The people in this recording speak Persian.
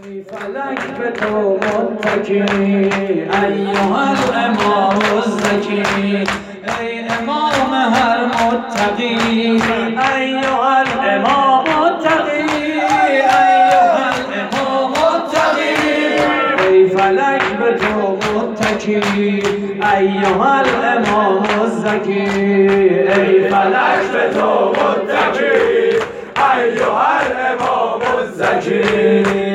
فلک به تو متکی ایها الامام الزکی، ای امام هر متقی، ایها الامام التقی، ایها الامام التقی، ای فلک به تو متکی ایها الامام الزکی، ای فلک به تو متکی ایها الامام الزکی.